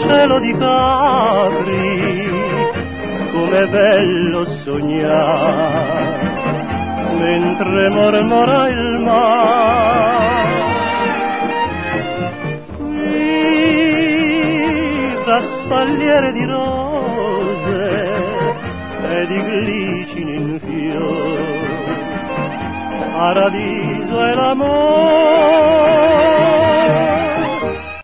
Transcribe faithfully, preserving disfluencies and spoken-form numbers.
cielo di Capri, com'è bello sognare, mentre mormora il mare. Qui tra spalliere di rose e di glicini in fiore, paradiso è l'amore.